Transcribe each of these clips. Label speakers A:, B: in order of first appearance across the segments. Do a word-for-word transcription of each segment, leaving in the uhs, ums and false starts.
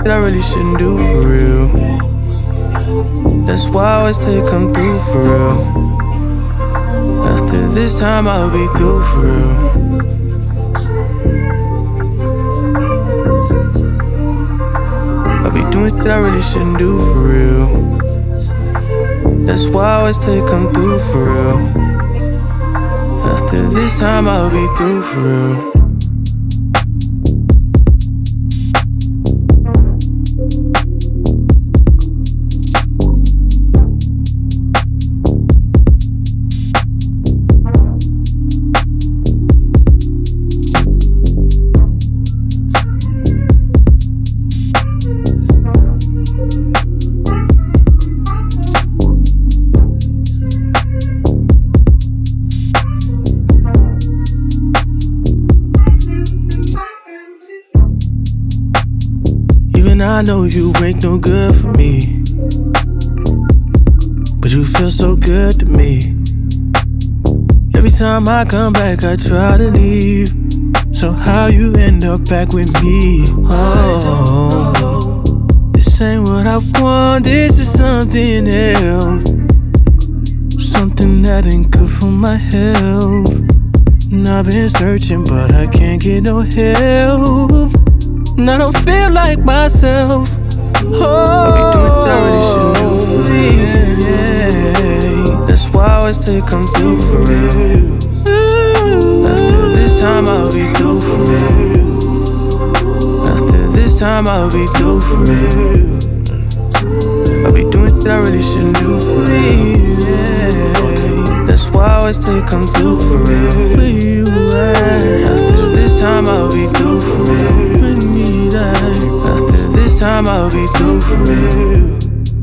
A: that I really shouldn't do for real. That's why I always take come through for real. After this time I'll be through for real. I'll be doing shit I really shouldn't do for real. That's why I always take come through for real. After this time I'll be through for real. I know you ain't no good for me, but you feel so good to me. Every time I come back, I try to leave. So how you end up back with me? Oh, this ain't what I want, this is something else. Something that ain't good for my health. And I've been searching, but I can't get no help. And I don't feel like myself. Oh, I'll be doing that I really shouldn't do for real. Yeah. That's why I always take come through for real. After this time I'll be through for real. After this time I'll be through for real. I'll be doing shit I really shouldn't do for real. Yeah. That's why I always take come through for real. After this time I'll be through for real. After this time I'll be through for real.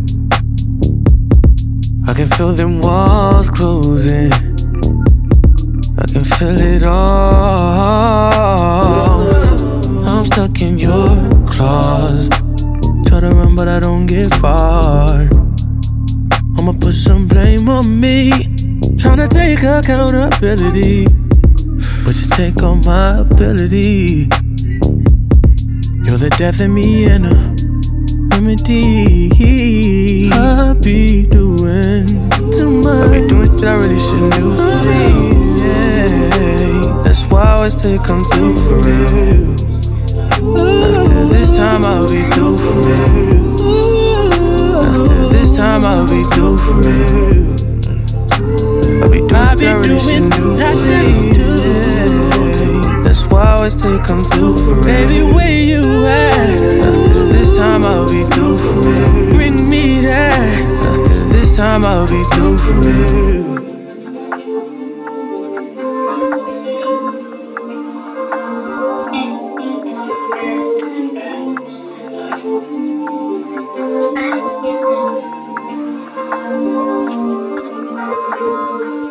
A: I can feel them walls closing. I can feel it all. I'm stuck in your claws. Try to run but I don't get far. I'ma put some blame on me, tryna take accountability, but you take all my ability. You're the death in me and a remedy. I be doing too much. I be doing shit I really shouldn't do for real. Yeah. That's why I always take come through for real. After this time I'll be through for real. After this time I'll be through for real. I'll be doing shit I really shouldn't do for real. Yeah. That's why I always take come through for real.
B: Baby, where you at?
A: After this time I'll be through for real.
B: Bring me that.
A: After this time I'll be through for real.